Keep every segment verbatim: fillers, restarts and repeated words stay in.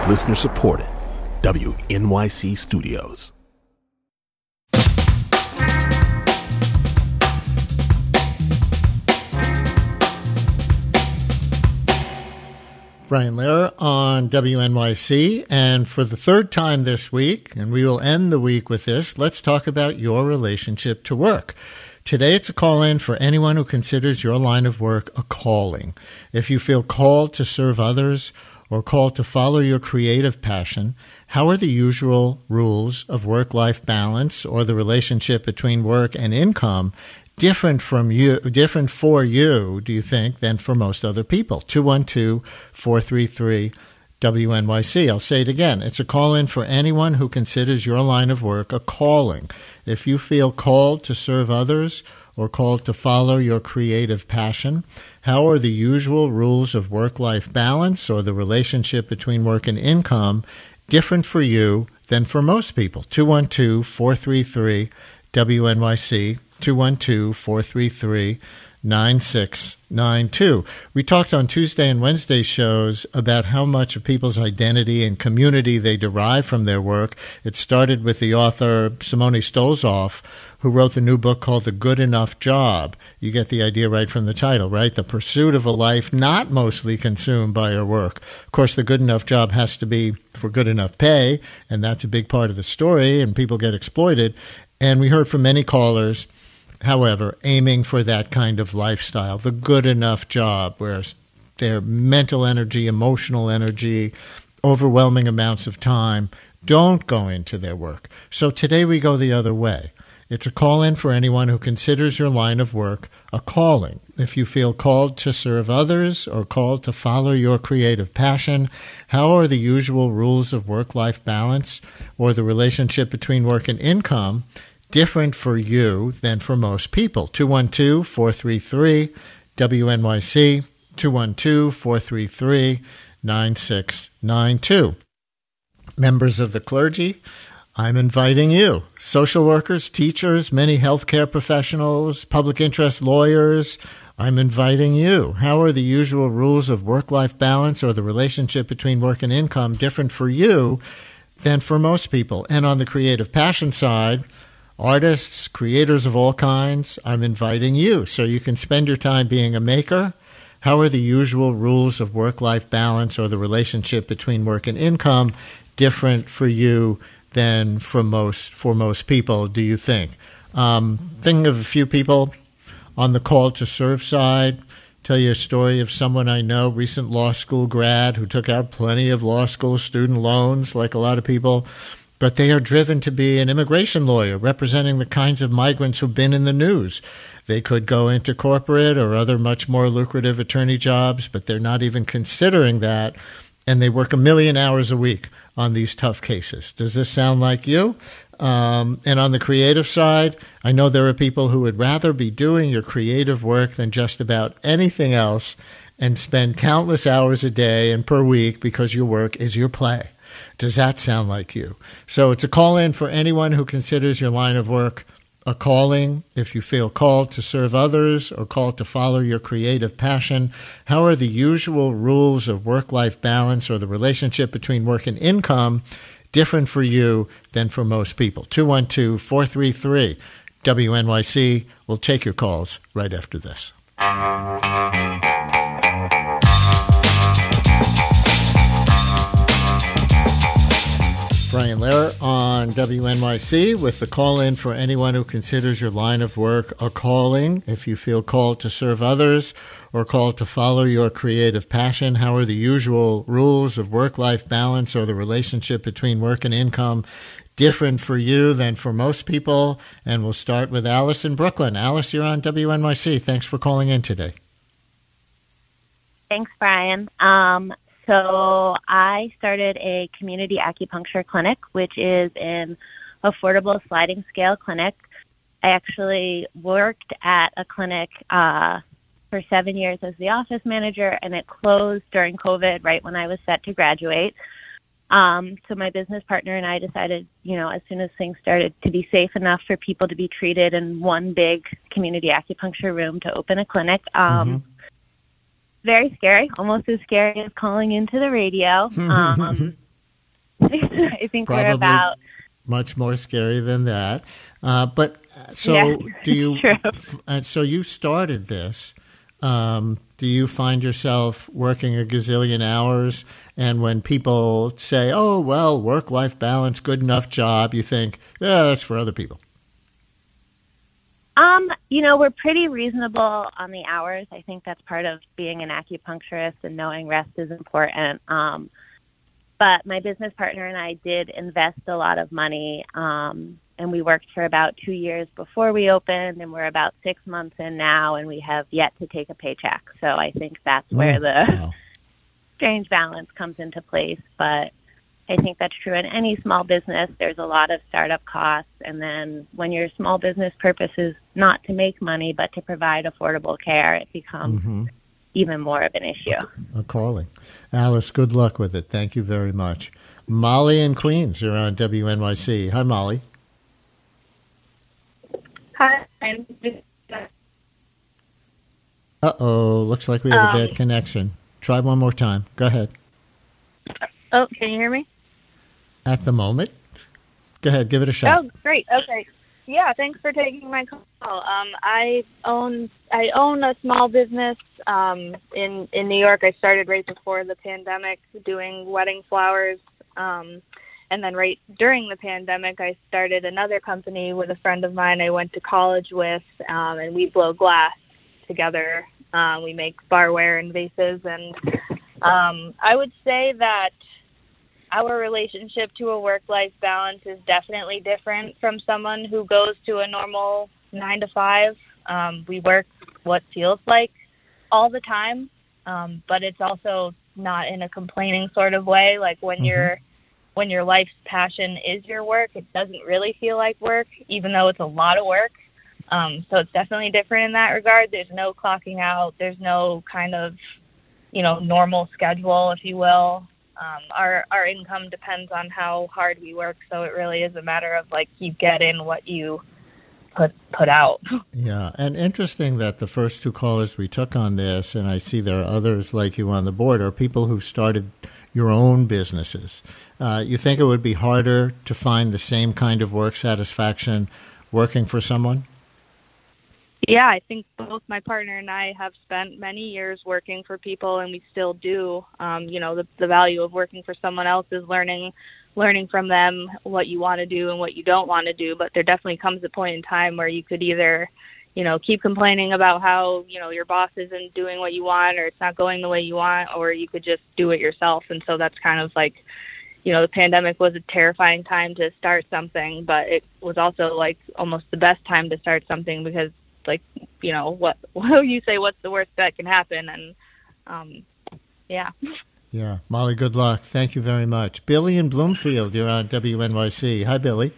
Listener supported. W N Y C Studios. Brian Lehrer on W N Y C, and for the third time this week, and we will end the week with this, let's talk about your relationship to work. Today it's a call-in for anyone who considers your line of work a calling. If you feel called to serve others or called to follow your creative passion, how are the usual rules of work-life balance or the relationship between work and income different from you, different for you, do you think, than for most other people? two one two, four three three, W N Y C. I'll say it again. It's a call-in for anyone who considers your line of work a calling. If you feel called to serve others or called to follow your creative passion, how are the usual rules of work-life balance or the relationship between work and income different for you than for most people? two one two, four three three, W N Y C. two one two, four three three, nine six nine two. We talked on Tuesday and Wednesday shows about how much of people's identity and community they derive from their work. It started with the author Simone Stolzoff, who wrote the new book called The Good Enough Job. You get the idea right from the title, right? The pursuit of a life not mostly consumed by your work. Of course, the good enough job has to be for good enough pay, and that's a big part of the story, and people get exploited. And we heard from many callers, however, aiming for that kind of lifestyle, the good enough job where their mental energy, emotional energy, overwhelming amounts of time don't go into their work. So today we go the other way. It's a call-in for anyone who considers your line of work a calling. If you feel called to serve others or called to follow your creative passion, how are the usual rules of work-life balance or the relationship between work and income different for you than for most people? two one two, four three three, W N Y C, two one two, four three three, nine six nine two. Members of the clergy, I'm inviting you. Social workers, teachers, many healthcare professionals, public interest lawyers, I'm inviting you. How are the usual rules of work-life balance or the relationship between work and income different for you than for most people? And on the creative passion side, artists, creators of all kinds, I'm inviting you so you can spend your time being a maker. How are the usual rules of work-life balance or the relationship between work and income different for you than for most for most people, do you think? Um, thinking of a few people on the call to serve side, tell you a story of someone I know, recent law school grad who took out plenty of law school student loans like a lot of people, but they are driven to be an immigration lawyer representing the kinds of migrants who've been in the news. They could go into corporate or other much more lucrative attorney jobs, but they're not even considering that, and they work a million hours a week on these tough cases. Does this sound like you? Um, and on the creative side, I know there are people who would rather be doing your creative work than just about anything else and spend countless hours a day and per week because your work is your play. Does that sound like you? So it's a call-in for anyone who considers your line of work a calling. If you feel called to serve others or called to follow your creative passion, how are the usual rules of work-life balance or the relationship between work and income different for you than for most people? two one two, four three three, W N Y C. We'll take your calls right after this. Brian Lehrer on W N Y C with the call-in for anyone who considers your line of work a calling. If you feel called to serve others or called to follow your creative passion, how are the usual rules of work-life balance or the relationship between work and income different for you than for most people? And we'll start with Alice in Brooklyn. Alice, you're on W N Y C. Thanks for calling in today. Thanks, Brian. Um, So I started a community acupuncture clinic, which is an affordable sliding scale clinic. I actually worked at a clinic uh, for seven years as the office manager, and it closed during COVID right when I was set to graduate. Um, so my business partner and I decided, you know, as soon as things started to be safe enough for people to be treated in one big community acupuncture room, to open a clinic. Um, mm-hmm. Very scary, almost as scary as calling into the radio. Um, I think Probably we're about much more scary than that. Uh, but so Yeah, do you? true. f- uh, So you started this. Um, do you find yourself working a gazillion hours? And when people say, "Oh, well, work-life balance, good enough job," you think, "Yeah, that's for other people." Um, you know, we're pretty reasonable on the hours. I think that's part of being an acupuncturist and knowing rest is important. Um, but my business partner and I did invest a lot of money, um, and we worked for about two years before we opened, and we're about six months in now, and we have yet to take a paycheck. So I think that's where Mm, the wow. strange balance comes into place. But I think that's true in any small business. There's a lot of startup costs. And then when your small business purpose is not to make money, but to provide affordable care, it becomes Mm-hmm. even more of an issue. A calling. Alice, good luck with it. Thank you very much. Molly in Queens, you're on W N Y C. Hi, Molly. Hi. I'm Uh-oh, looks like we have a Um, bad connection. Try one more time. Go ahead. Oh, can you hear me? At the moment. Go ahead, give it a shot. Oh, great. Okay. Yeah, thanks for taking my call. Um, I own I own a small business um, in in New York. I started right before the pandemic, doing wedding flowers, um, and then right during the pandemic, I started another company with a friend of mine I went to college with, um, and we blow glass together. Um, we make barware and vases, and um, I would say that our relationship to a work-life balance is definitely different from someone who goes to a normal nine to five. Um, we work what feels like all the time, um, but it's also not in a complaining sort of way. Like when Mhm. you're when your life's passion is your work, it doesn't really feel like work, even though it's a lot of work. Um, so it's definitely different in that regard. There's no clocking out. There's no kind of, you know, normal schedule, if you will. Um, our our income depends on how hard we work, so it really is a matter of like you get in what you put put out. Yeah, and interesting that the first two callers we took on this, and I see there are others like you on the board, are people who started your own businesses. Uh, you think it would be harder to find the same kind of work satisfaction working for someone? Yeah, I think both my partner and I have spent many years working for people, and we still do. Um, you know, the, the value of working for someone else is learning, learning from them what you want to do and what you don't want to do. But there definitely comes a point in time where you could either, you know, keep complaining about how, you know, your boss isn't doing what you want or it's not going the way you want, or you could just do it yourself. And so that's kind of like, you know, the pandemic was a terrifying time to start something, but it was also like almost the best time to start something because, like, you know, what, what you say, what's the worst that can happen? And, um, yeah. Yeah. Molly, good luck. Thank you very much. Billy in Bloomfield, you're on W N Y C. Hi, Billy.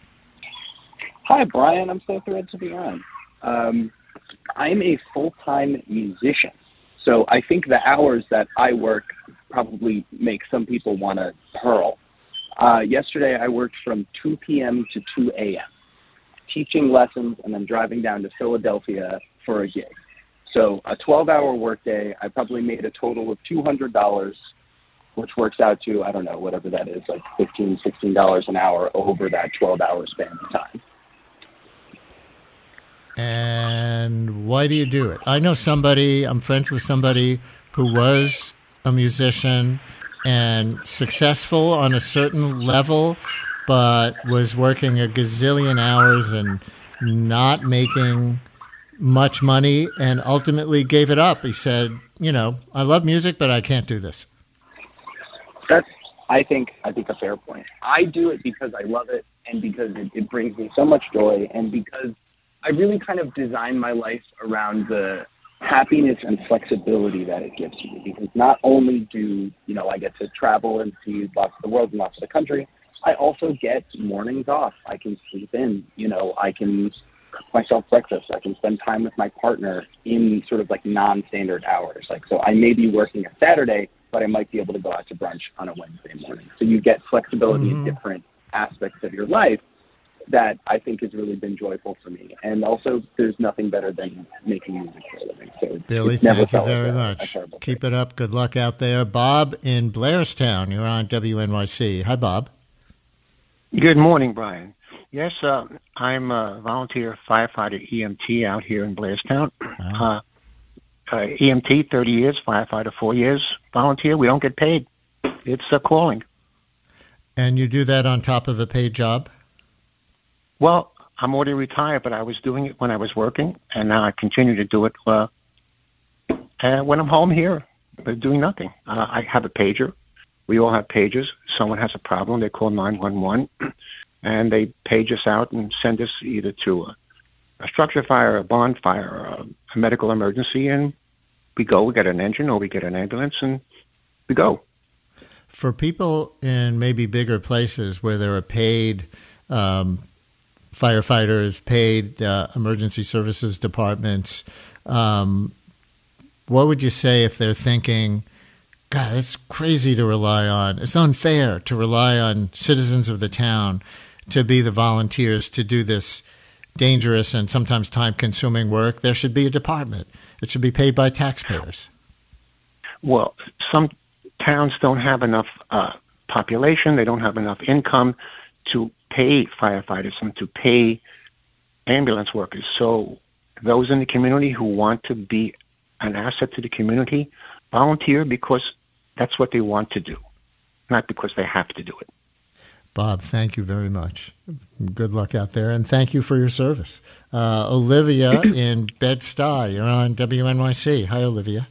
Hi, Brian. I'm so thrilled to be on. Um, I'm a full-time musician, so I think the hours that I work probably make some people want to hurl. Uh, yesterday, I worked from two p.m. to two a.m., teaching lessons and then driving down to Philadelphia for a gig. So a twelve-hour workday, I probably made a total of two hundred dollars, which works out to, I don't know, whatever that is, like fifteen dollars, sixteen dollars an hour over that twelve-hour span of time. And why do you do it? I know somebody, I'm friends with somebody who was a musician and successful on a certain level, but was working a gazillion hours and not making much money and ultimately gave it up. He said, you know, I love music, but I can't do this. That's, I think, I think a fair point. I do it because I love it and because it, it brings me so much joy and because I really kind of designed my life around the happiness and flexibility that it gives me. Because not only do, you know, I get to travel and see lots of the world and lots of the country, I also get mornings off. I can sleep in, you know, I can cook myself breakfast. I can spend time with my partner in sort of like non-standard hours. Like, so I may be working a Saturday, but I might be able to go out to brunch on a Wednesday morning. So you get flexibility Mm-hmm. in different aspects of your life that I think has really been joyful for me. And also, there's nothing better than making music for a living. So Billy, it's never thank you felt very like a, much. a Keep thing. it up. Good luck out there. Bob in Blairstown, you're on W N Y C. Hi, Bob. Good morning, Brian. Yes, uh, I'm a volunteer firefighter E M T out here in Blairstown. Wow. Uh, uh, E M T, thirty years, firefighter, four years, volunteer. We don't get paid. It's a calling. And you do that on top of a paid job? Well, I'm already retired, but I was doing it when I was working, and now I continue to do it uh, uh, when I'm home here, but doing nothing. Uh, I have a pager. We all have pagers. Someone has a problem, they call nine one one, and they page us out and send us either to a, a structure fire, a bonfire, or a, a medical emergency, and we go. We get an engine or we get an ambulance, and we go. For people in maybe bigger places where there are paid um, firefighters, paid uh, emergency services departments, um, what would you say if they're thinking, God, it's crazy to rely on, it's unfair to rely on citizens of the town to be the volunteers to do this dangerous and sometimes time-consuming work? There should be a department. It should be paid by taxpayers. Well, some towns don't have enough uh, population. They don't have enough income to pay firefighters and to pay ambulance workers. So those in the community who want to be an asset to the community volunteer because that's what they want to do, not because they have to do it. Bob, thank you very much. Good luck out there, and thank you for your service. Uh, Olivia in Bed-Stuy, you're on W N Y C. Hi, Olivia.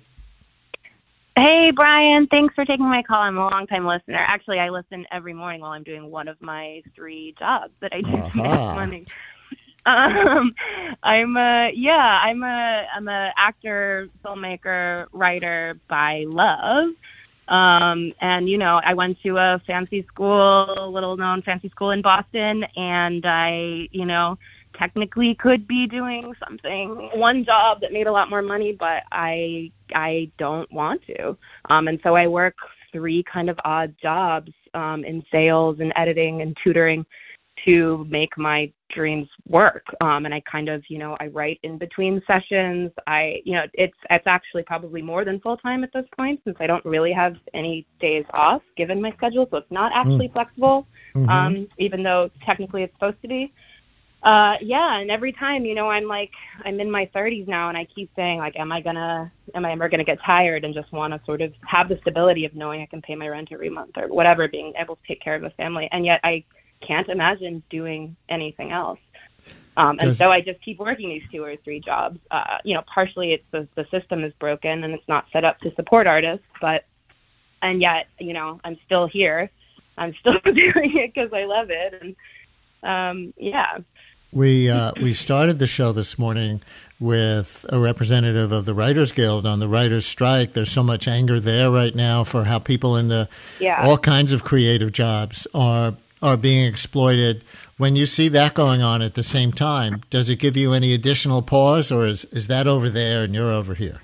Hey, Brian. Thanks for taking my call. I'm a long-time listener. Actually, I listen every morning while I'm doing one of my three jobs that I do to make money. Um, I'm a yeah. I'm a I'm a actor, filmmaker, writer by love. Um, and you know, I went to a fancy school, little-known fancy school in Boston, and I, you know, technically could be doing something, one job that made a lot more money, but I I don't want to. Um, and so I work three kind of odd jobs um, in sales and editing and tutoring to make my dreams work. Um, and I kind of, you know, I write in between sessions. I, you know, it's it's actually probably more than full time at this point since I don't really have any days off given my schedule. So it's not actually mm. flexible, mm-hmm. um, even though technically it's supposed to be. Uh, yeah, and every time, you know, I'm like, I'm in my thirties now, and I keep saying, like, am I gonna, am I ever gonna get tired and just want to sort of have the stability of knowing I can pay my rent every month or whatever, being able to take care of a family, and yet I can't imagine doing anything else. Um, and so I just keep working these two or three jobs. Uh, you know, partially it's the, the system is broken and it's not set up to support artists, but, and yet, you know, I'm still here. I'm still doing it because I love it, and um, yeah. We uh, we started the show this morning with a representative of the Writers Guild on the writers' strike. There's so much anger there right now for how people in the yeah. all kinds of creative jobs are are being exploited. When you see that going on at the same time, does it give you any additional pause, or is is that over there and you're over here?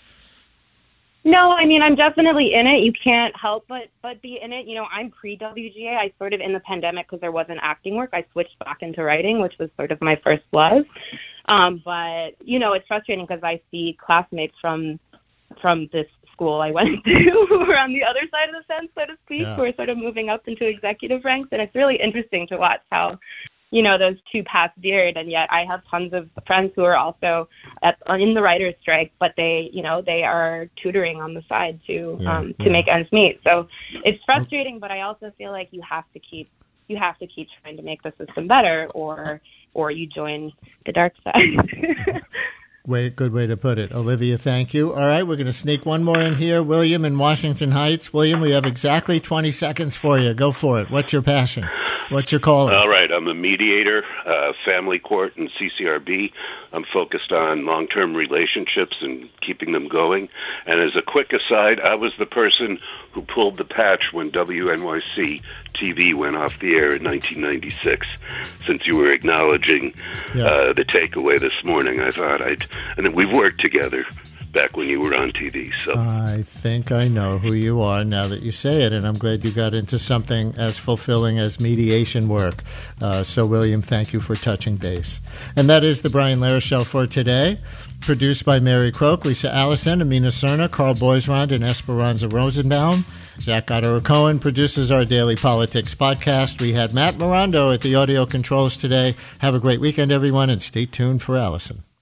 No, I mean, I'm definitely in it. You can't help but, but be in it. You know, I'm pre-W G A. I sort of, in the pandemic, because there wasn't acting work, I switched back into writing, which was sort of my first love. Um, but, you know, it's frustrating because I see classmates from from this school I went to who are on the other side of the fence, so to speak, yeah. who are sort of moving up into executive ranks. And it's really interesting to watch how, you know, those two paths veered, and yet I have tons of friends who are also at, in the writer's strike, but they, you know, they are tutoring on the side to yeah, um, to yeah. make ends meet. So it's frustrating, but I also feel like you have to keep you have to keep trying to make the system better, or or you join the dark side. Way, good way to put it. Olivia, thank you. All right, we're going to sneak one more in here. William in Washington Heights. William, we have exactly twenty seconds for you. Go for it. What's your passion? What's your calling? All right, I'm a mediator, uh, family court, and C C R B. I'm focused on long-term relationships and keeping them going. And as a quick aside, I was the person who pulled the patch when W N Y C T V went off the air in nineteen ninety-six. Since you were acknowledging yes. uh, the takeaway this morning, I thought I'd... And then we've worked together back when you were on T V. So I think I know who you are now that you say it, and I'm glad you got into something as fulfilling as mediation work. Uh, so, William, thank you for touching base. And that is the Brian Lehrer Show for today. Produced by Mary Croak, Lisa Allison, Amina Cerna, Carl Boisrond, and Esperanza Rosenbaum. Zach Goddard-Cohen produces our Daily Politics podcast. We had Matt Mirando at the audio controls today. Have a great weekend, everyone, and stay tuned for Allison.